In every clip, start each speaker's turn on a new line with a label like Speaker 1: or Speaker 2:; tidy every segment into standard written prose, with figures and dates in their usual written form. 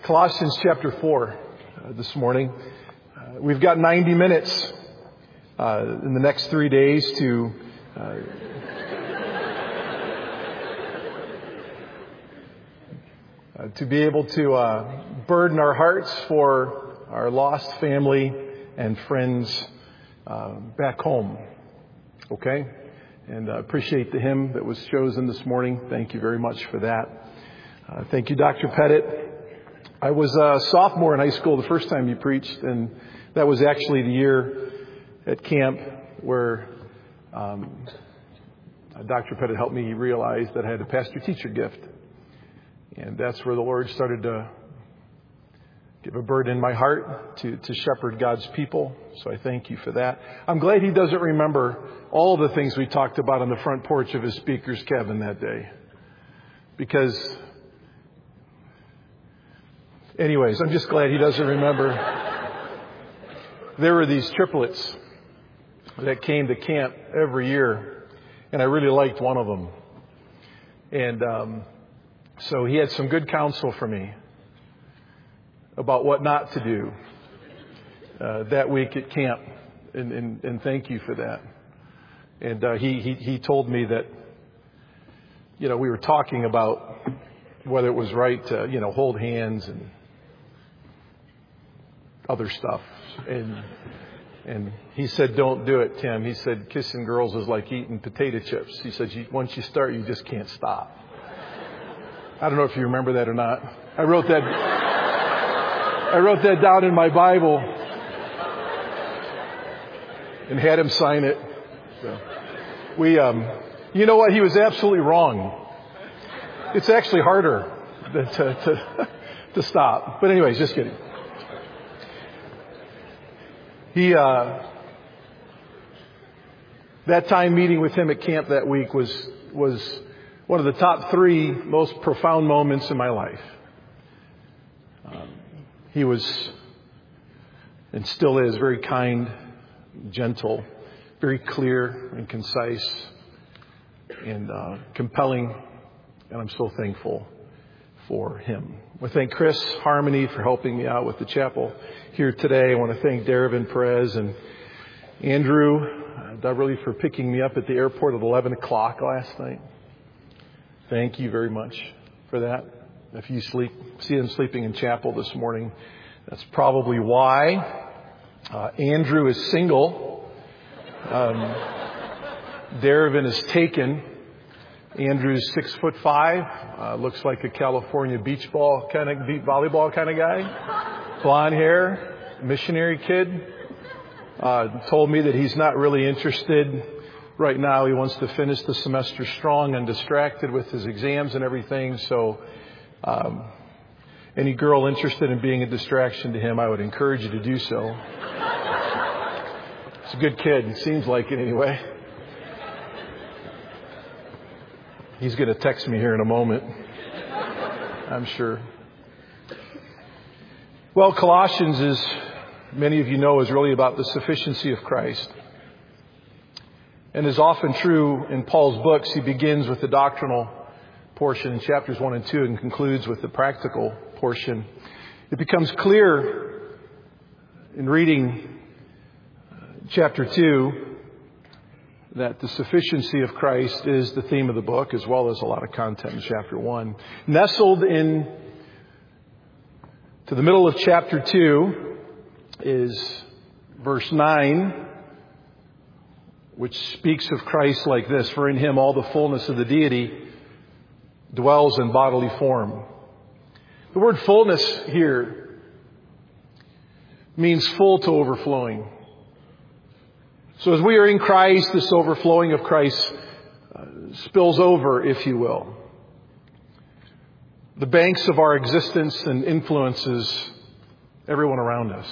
Speaker 1: Colossians chapter 4 this morning. We've got 90 minutes in the next 3 days to be able to burden our hearts for our lost family and friends back home. Okay? And I appreciate the hymn that was chosen this morning. Thank you very much for that. Thank you, Dr. Pettit. I was a sophomore in high school the first time you preached, and that was actually the year at camp where Dr. Pettit helped me realize that I had a pastor-teacher gift. And that's where the Lord started to give a burden in my heart to shepherd God's people. So I thank you for that. I'm glad he doesn't remember all the things we talked about on the front porch of his speaker's cabin that day. Because, anyways, I'm just glad he doesn't remember. There were these triplets that came to camp every year, and I really liked one of them. And so he had some good counsel for me about what not to do that week at camp, and thank you for that. And he told me that, we were talking about whether it was right to, hold hands and other stuff. And he said, don't do it, Tim. He said, kissing girls is like eating potato chips. He said, once you start, you just can't stop. I don't know if you remember that or not. I wrote that down in my Bible and had him sign it. So you know what? He was absolutely wrong. It's actually harder to stop. But anyways, just kidding. That time meeting with him at camp that week was one of the top 3 most profound moments in my life. He was, and still is, very kind, gentle, very clear and concise, and compelling. And I'm so thankful for him. I want to thank Chris Harmony for helping me out with the chapel here today. I want to thank Darvin Perez and Andrew Daverly for picking me up at the airport at 11 o'clock last night. Thank you very much for that. If you see them sleeping in chapel this morning, that's probably why. Andrew is single. Darvin is taken. Andrew's 6'5", looks like a California beach volleyball kind of guy. Blonde hair, missionary kid. Told me that he's not really interested right now. He wants to finish the semester strong and distracted with his exams and everything. So, any girl interested in being a distraction to him, I would encourage you to do so. He's a good kid. It seems like it anyway. He's going to text me here in a moment, I'm sure. Well, Colossians, as many of you know, is really about the sufficiency of Christ. And as often true in Paul's books, he begins with the doctrinal portion in chapters 1 and 2 and concludes with the practical portion. It becomes clear in reading chapter 2 that the sufficiency of Christ is the theme of the book, as well as a lot of content in chapter 1. Nestled in to the middle of chapter 2 is verse 9, which speaks of Christ like this: for in him all the fullness of the deity dwells in bodily form. The word fullness here means full to overflowing. So as we are in Christ, this overflowing of Christ spills over, if you will. The banks of our existence and influences everyone around us.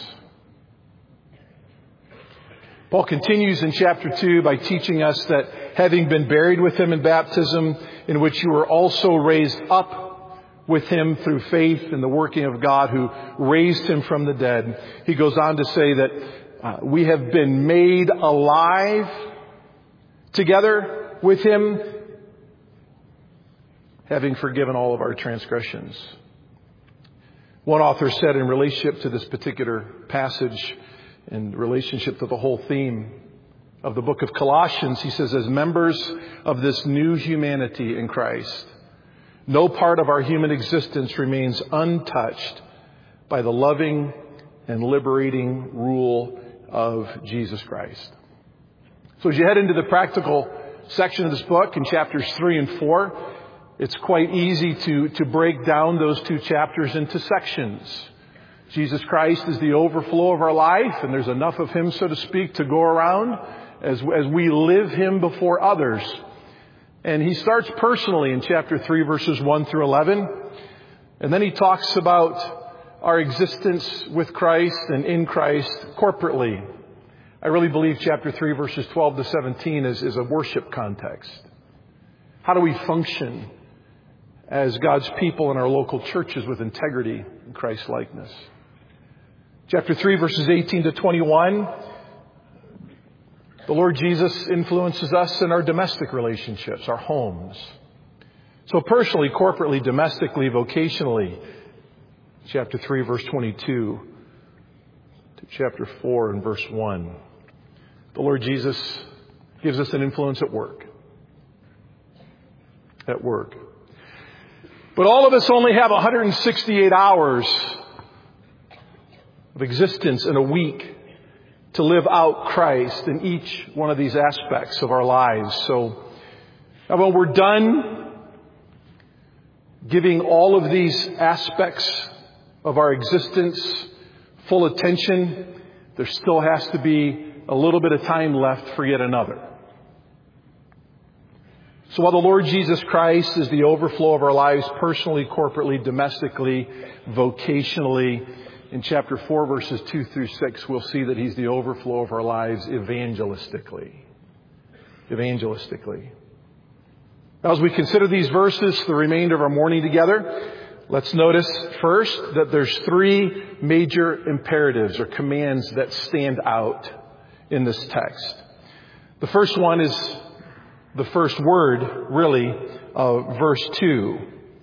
Speaker 1: Paul continues in chapter 2 by teaching us that having been buried with him in baptism, in which you were also raised up with him through faith in the working of God who raised him from the dead. He goes on to say that we have been made alive together with him, having forgiven all of our transgressions. One author said in relationship to this particular passage, in relationship to the whole theme of the book of Colossians, he says, as members of this new humanity in Christ, no part of our human existence remains untouched by the loving and liberating rule of Jesus Christ. So as you head into the practical section of this book in chapters 3 and 4, it's quite easy to break down those two chapters into sections. Jesus Christ is the overflow of our life, and there's enough of Him, so to speak, to go around as we live Him before others. And He starts personally in chapter 3, verses 1 through 11. And then He talks about our existence with Christ and in Christ corporately. I really believe chapter 3, verses 12 to 17 is a worship context. How do we function as God's people in our local churches with integrity and Christ-likeness? Chapter 3, verses 18 to 21, the Lord Jesus influences us in our domestic relationships, our homes. So personally, corporately, domestically, vocationally, chapter 3, verse 22 to chapter 4 and verse 1. The Lord Jesus gives us an influence at work. At work. But all of us only have 168 hours of existence in a week to live out Christ in each one of these aspects of our lives. So when we're done giving all of these aspects of our existence full attention, there still has to be a little bit of time left for yet another. So while the Lord Jesus Christ is the overflow of our lives personally, corporately, domestically, vocationally, in chapter 4, verses 2 through 6, we'll see that He's the overflow of our lives evangelistically. Evangelistically. Now, as we consider these verses, the remainder of our morning together, let's notice first that there's three major imperatives or commands that stand out in this text. The first one is the first word, really, of verse 2.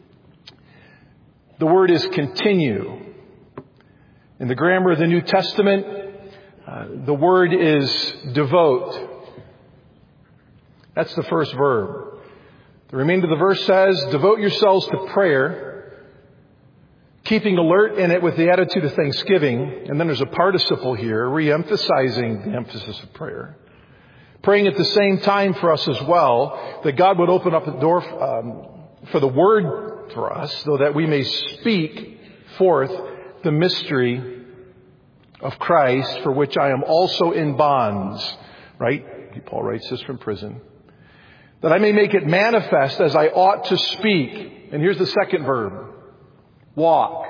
Speaker 1: The word is continue. In the grammar of the New Testament, the word is devote. That's the first verb. The remainder of the verse says, devote yourselves to prayer, keeping alert in it with the attitude of thanksgiving. And then there's a participle here, re-emphasizing the emphasis of prayer. Praying at the same time for us as well, that God would open up the door for the word for us, so that we may speak forth the mystery of Christ, for which I am also in bonds. Right? Paul writes this from prison. That I may make it manifest as I ought to speak. And here's the second verb. Walk.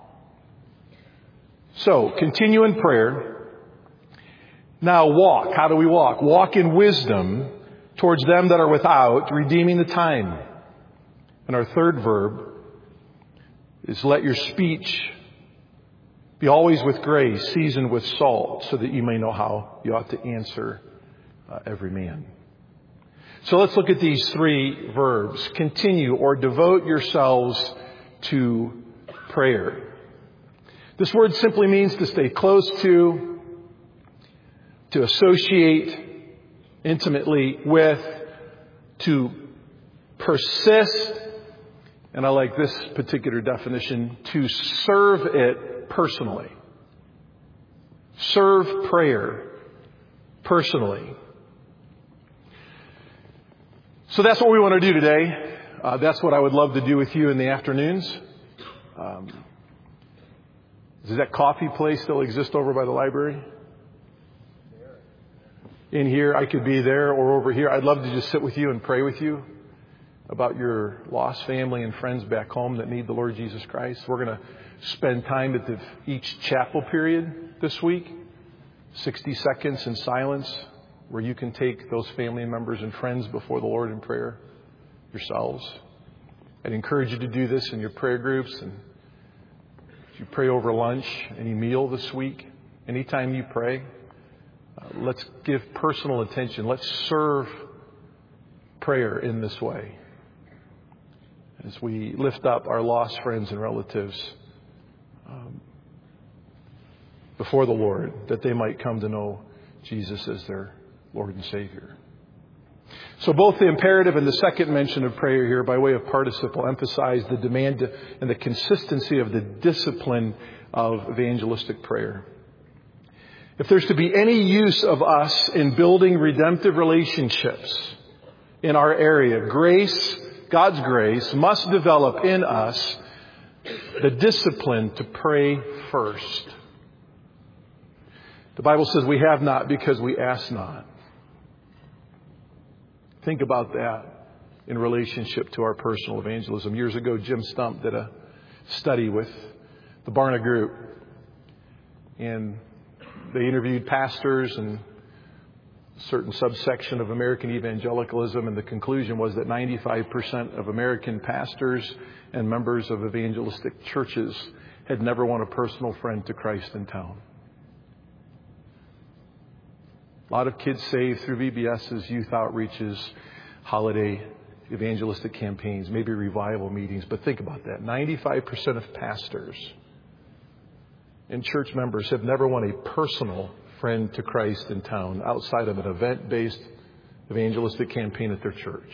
Speaker 1: So, continue in prayer. Now walk. How do we walk? Walk in wisdom towards them that are without, redeeming the time. And our third verb is let your speech be always with grace, seasoned with salt, so that you may know how you ought to answer every man. So let's look at these three verbs. Continue or devote yourselves to prayer. This word simply means to stay close to associate intimately with, to persist, and I like this particular definition, to serve it personally. Serve prayer personally. So that's what we want to do today. That's what I would love to do with you in the afternoons. Does that coffee place still exist over by the library? In here, I could be there or over here. I'd love to just sit with you and pray with you about your lost family and friends back home that need the Lord Jesus Christ. We're going to spend time at each chapel period this week, 60 seconds in silence, where you can take those family members and friends before the Lord in prayer yourselves. I'd encourage you to do this in your prayer groups, and if you pray over lunch, any meal this week, anytime you pray, let's give personal attention. Let's serve prayer in this way as we lift up our lost friends and relatives before the Lord, that they might come to know Jesus as their Lord and Savior. So both the imperative and the second mention of prayer here by way of participle emphasize the demand and the consistency of the discipline of evangelistic prayer. If there's to be any use of us in building redemptive relationships in our area, grace, God's grace, must develop in us the discipline to pray first. The Bible says we have not because we ask not. Think about that in relationship to our personal evangelism. Years ago, Jim Stump did a study with the Barna Group. And they interviewed pastors and a certain subsection of American evangelicalism. And the conclusion was that 95% of American pastors and members of evangelistic churches had never won a personal friend to Christ in town. A lot of kids saved through VBS's, youth outreaches, holiday evangelistic campaigns, maybe revival meetings. But think about that. 95% of pastors and church members have never won a personal friend to Christ in town outside of an event-based evangelistic campaign at their church.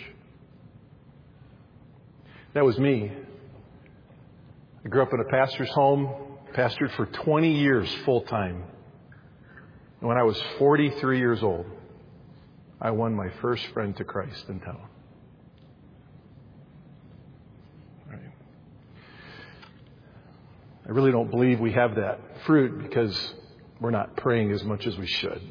Speaker 1: That was me. I grew up in a pastor's home, pastored for 20 years full-time. And when I was 43 years old, I won my first friend to Christ in town. Right. I really don't believe we have that fruit because we're not praying as much as we should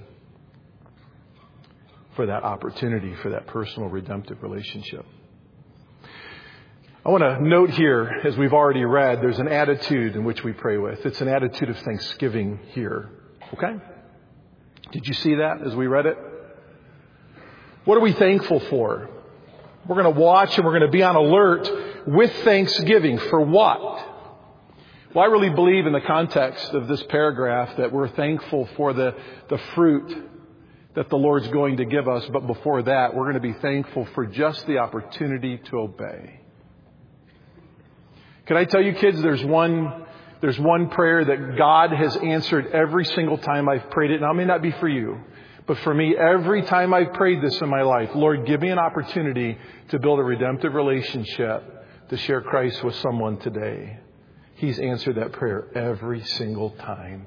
Speaker 1: for that opportunity, for that personal redemptive relationship. I want to note here, as we've already read, there's an attitude in which we pray with. It's an attitude of thanksgiving here. Okay? Did you see that as we read it? What are we thankful for? We're going to watch and we're going to be on alert with thanksgiving. For what? Well, I really believe in the context of this paragraph that we're thankful for the fruit that the Lord's going to give us. But before that, we're going to be thankful for just the opportunity to obey. Can I tell you, kids, there's one prayer that God has answered every single time I've prayed it. Now, it may not be for you, but for me, every time I've prayed this in my life, Lord, give me an opportunity to build a redemptive relationship, to share Christ with someone today. He's answered that prayer every single time.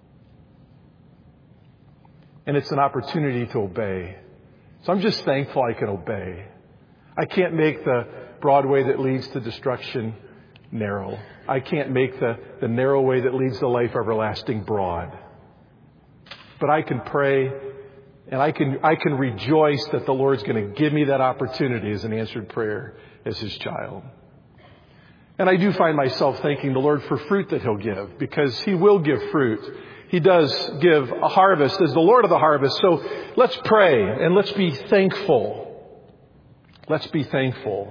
Speaker 1: And it's an opportunity to obey. So I'm just thankful I can obey. I can't make the broad way that leads to destruction narrow. I can't make the narrow way that leads to life everlasting broad. But I can pray and I can rejoice that the Lord's going to give me that opportunity as an answered prayer as His child. And I do find myself thanking the Lord for fruit that He'll give, because He will give fruit. He does give a harvest as the Lord of the harvest. So let's pray and let's be thankful. Let's be thankful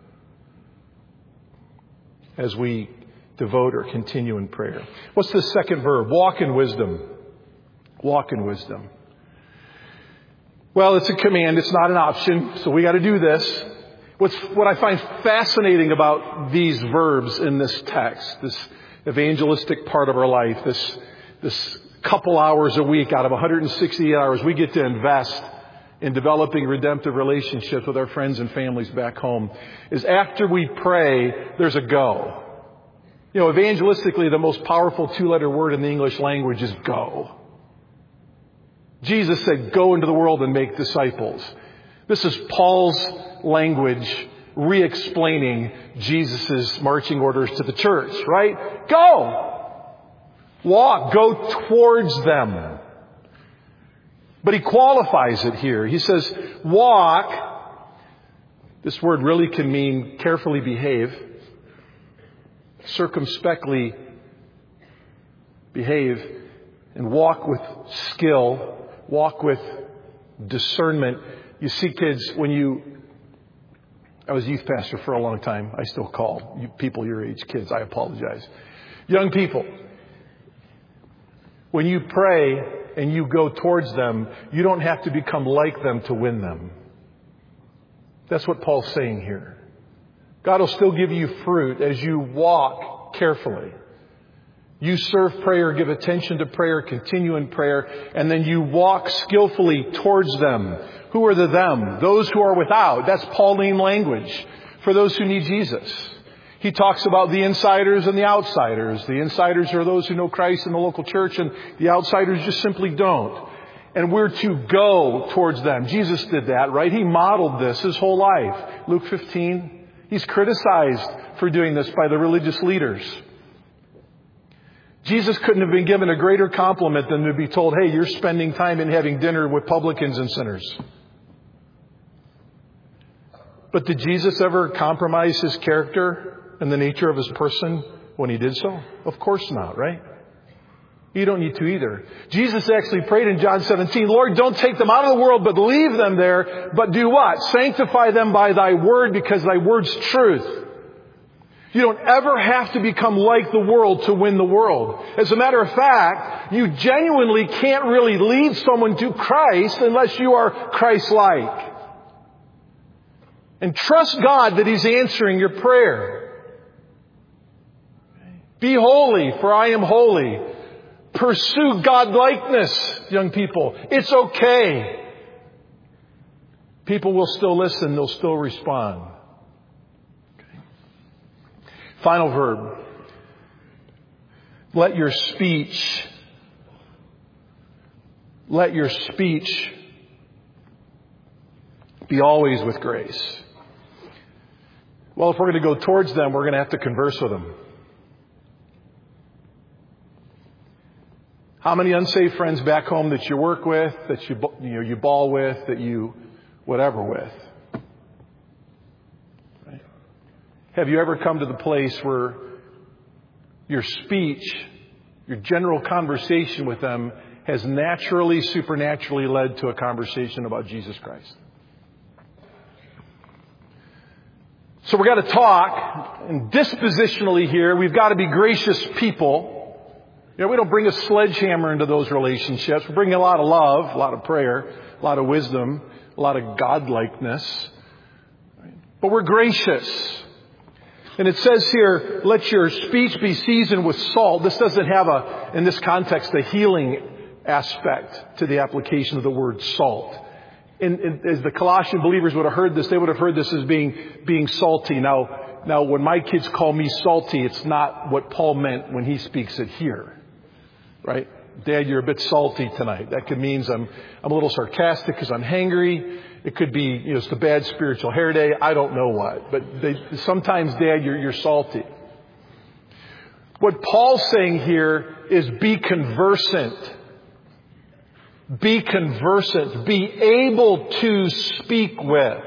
Speaker 1: as we devote or continue in prayer. What's the second verb? Walk in wisdom. Walk in wisdom. Well, it's a command. It's not an option. So we got to do this. What I find fascinating about these verbs in this text, this evangelistic part of our life, this couple hours a week out of 168 hours we get to invest in developing redemptive relationships with our friends and families back home, is after we pray, there's a go. You know, evangelistically, the most powerful two-letter word in the English language is go. Jesus said, go into the world and make disciples. This is Paul's language re-explaining Jesus' marching orders to the church, right? Go! Walk. Go towards them. But he qualifies it here. He says, walk. This word really can mean carefully behave, circumspectly behave, and walk with skill, walk with discernment. You see, kids, I was youth pastor for a long time. I still call you people your age kids. I apologize. Young people, when you pray and you go towards them, you don't have to become like them to win them. That's what Paul's saying here. God will still give you fruit as you walk carefully. You serve prayer, give attention to prayer, continue in prayer, and then you walk skillfully towards them. Who are the them? Those who are without. That's Pauline language for those who need Jesus. He talks about the insiders and the outsiders. The insiders are those who know Christ in the local church, and the outsiders just simply don't. And we're to go towards them. Jesus did that, right? He modeled this his whole life. Luke 15, he's criticized for doing this by the religious leaders. Jesus couldn't have been given a greater compliment than to be told, hey, you're spending time and having dinner with publicans and sinners. But did Jesus ever compromise his character and the nature of his person when he did so? Of course not, right? You don't need to either. Jesus actually prayed in John 17, Lord, don't take them out of the world, but leave them there. But do what? Sanctify them by thy word, because thy word's truth. You don't ever have to become like the world to win the world. As a matter of fact, you genuinely can't really lead someone to Christ unless you are Christ-like. And trust God that He's answering your prayer. Be holy, for I am holy. Pursue God-likeness, young people. It's okay. People will still listen. They'll still respond. Final verb. Let your speech be always with grace. Well, if we're going to go towards them, we're going to have to converse with them. How many unsaved friends back home that you work with, that you ball with, that you whatever with? Right? Have you ever come to the place where your speech, your general conversation with them has naturally, supernaturally led to a conversation about Jesus Christ? So we've got to talk, and dispositionally here, we've got to be gracious people. We don't bring a sledgehammer into those relationships. We bring a lot of love, a lot of prayer, a lot of wisdom, a lot of godlikeness. But we're gracious. And it says here, let your speech be seasoned with salt. This doesn't have in this context, a healing aspect to the application of the word salt. And as the Colossian believers would have heard this, they would have heard this as being salty. Now, when my kids call me salty, it's not what Paul meant when he speaks it here. Right? Dad, you're a bit salty tonight. That could mean I'm a little sarcastic because I'm hangry. It could be, it's a bad spiritual hair day. I don't know what. But sometimes, Dad, you're salty. What Paul's saying here is be conversant. Be conversant. Be able to speak with.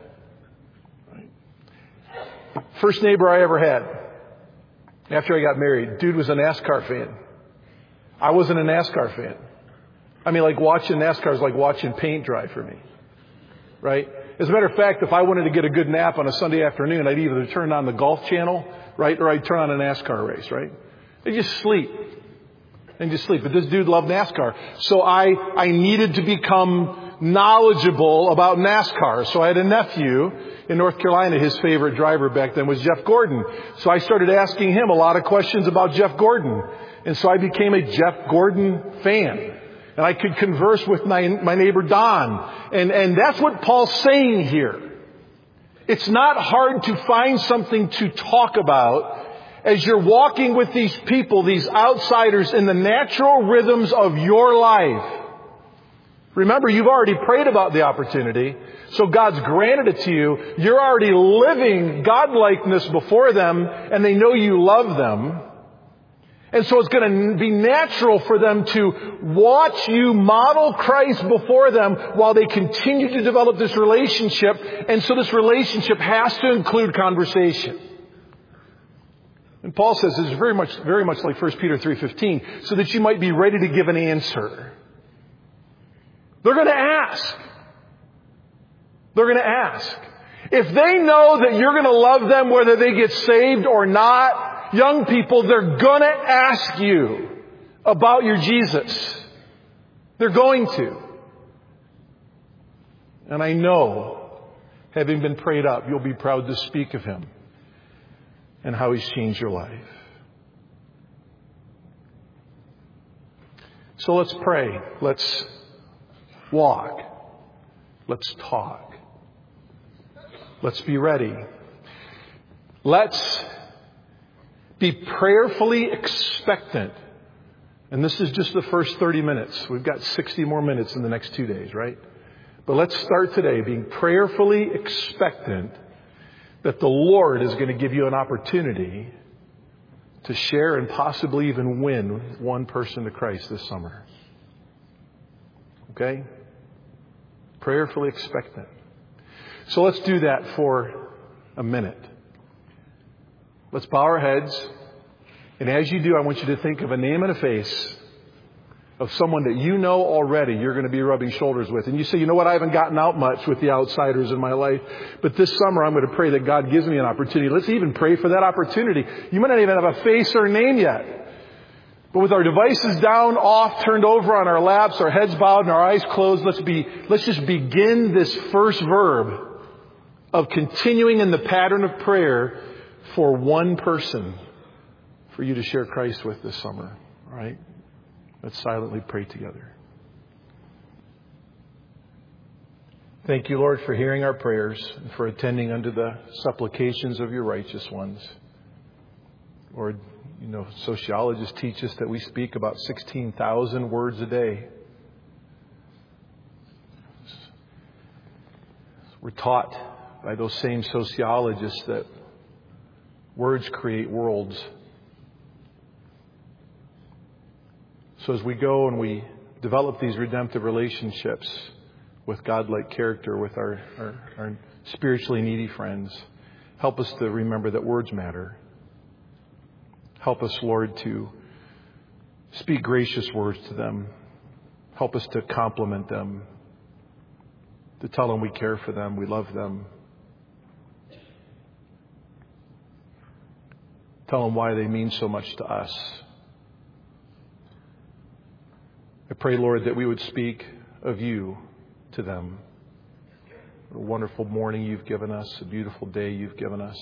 Speaker 1: First neighbor I ever had after I got married, dude was a NASCAR fan. I wasn't a NASCAR fan. I mean, like watching NASCAR is like watching paint dry for me. Right? As a matter of fact, if I wanted to get a good nap on a Sunday afternoon, I'd either turn on the Golf Channel, right, or I'd turn on a NASCAR race, right? And just sleep. But this dude loved NASCAR. So I needed to become knowledgeable about NASCAR. So I had a nephew in North Carolina. His favorite driver back then was Jeff Gordon. So I started asking him a lot of questions about Jeff Gordon. And so I became a Jeff Gordon fan. And I could converse with my neighbor Don. And that's what Paul's saying here. It's not hard to find something to talk about as you're walking with these people, these outsiders, in the natural rhythms of your life. Remember, you've already prayed about the opportunity, so God's granted it to you. You're already living godlikeness before them, and they know you love them. And so it's going to be natural for them to watch you model Christ before them while they continue to develop this relationship. And so this relationship has to include conversation. And Paul says this is very much like 1 Peter 3:15, so that you might be ready to give an answer. They're going to ask. They're going to ask. If they know that you're going to love them whether they get saved or not, young people, they're going to ask you about your Jesus. They're going to. And I know, having been prayed up, you'll be proud to speak of Him and how He's changed your life. So let's pray. Let's walk. Let's talk. Let's be ready. Let's be prayerfully expectant. And this is just the first 30 minutes. We've got 60 more minutes in the next 2 days, right? But let's start today being prayerfully expectant that the Lord is going to give you an opportunity to share and possibly even win one person to Christ this summer. Okay? Prayerfully expectant. So let's do that for a minute. Let's bow our heads. And as you do, I want you to think of a name and a face of someone that you know already you're going to be rubbing shoulders with. And you say, you know what, I haven't gotten out much with the outsiders in my life, but this summer I'm going to pray that God gives me an opportunity. Let's even pray for that opportunity. You might not even have a face or name yet. But with our devices down, off, turned over on our laps, our heads bowed and our eyes closed, let's just begin this first verb of continuing in the pattern of prayer for one person for you to share Christ with this summer. All right? Let's silently pray together. Thank you, Lord, for hearing our prayers and for attending unto the supplications of your righteous ones. Lord, you know, sociologists teach us that we speak about 16,000 words a day. We're taught by those same sociologists that words create worlds. So as we go and we develop these redemptive relationships with God-like character, with our spiritually needy friends, help us to remember that words matter. Help us, Lord, to speak gracious words to them. Help us to compliment them, to tell them we care for them, we love them. Tell them why they mean so much to us. I pray, Lord, that we would speak of you to them. A wonderful morning you've given us, a beautiful day you've given us.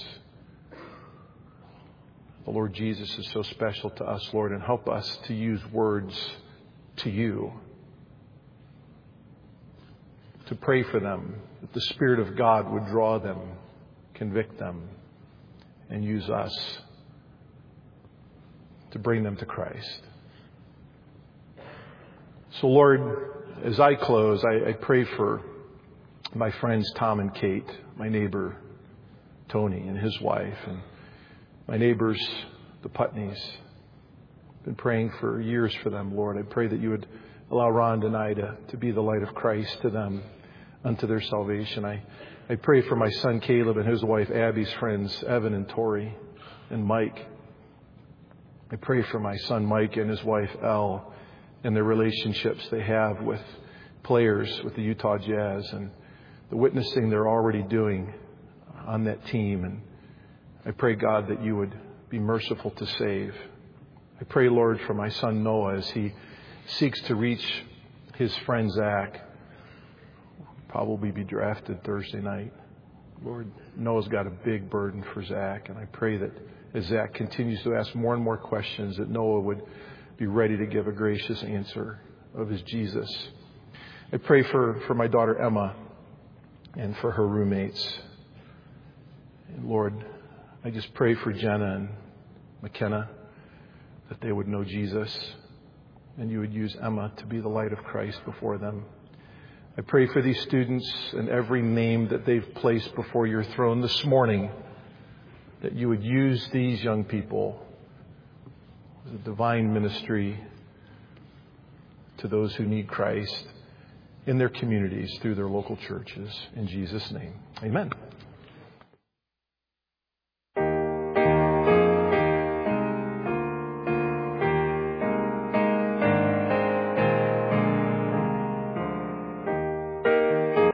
Speaker 1: The Lord Jesus is so special to us, Lord, and help us to use words to you, to pray for them, that the Spirit of God would draw them, convict them, and use us to bring them to Christ. So, Lord, as I close, I pray for my friends Tom and Kate, my neighbor Tony and his wife, and my neighbors, the Putneys. I've been praying for years for them, Lord. I pray that you would allow Ron and I to be the light of Christ to them unto their salvation. I pray for my son Caleb and his wife Abby's friends, Evan and Tori and Mike. I pray for my son Mike and his wife Elle, and their relationships they have with players with the Utah Jazz and the witnessing they're already doing on that team. And I pray, God, that you would be merciful to save. I pray, Lord, for my son Noah as he seeks to reach his friend Zach. Probably be drafted Thursday night. Lord, Noah's got a big burden for Zach, and I pray that as Zach continues to ask more and more questions, that Noah would be ready to give a gracious answer of his Jesus. I pray for my daughter Emma and for her roommates. And Lord, I just pray for Jenna and McKenna that they would know Jesus and you would use Emma to be the light of Christ before them. I pray for these students and every name that they've placed before your throne this morning, that you would use these young people as a divine ministry to those who need Christ in their communities through their local churches. In Jesus' name, amen.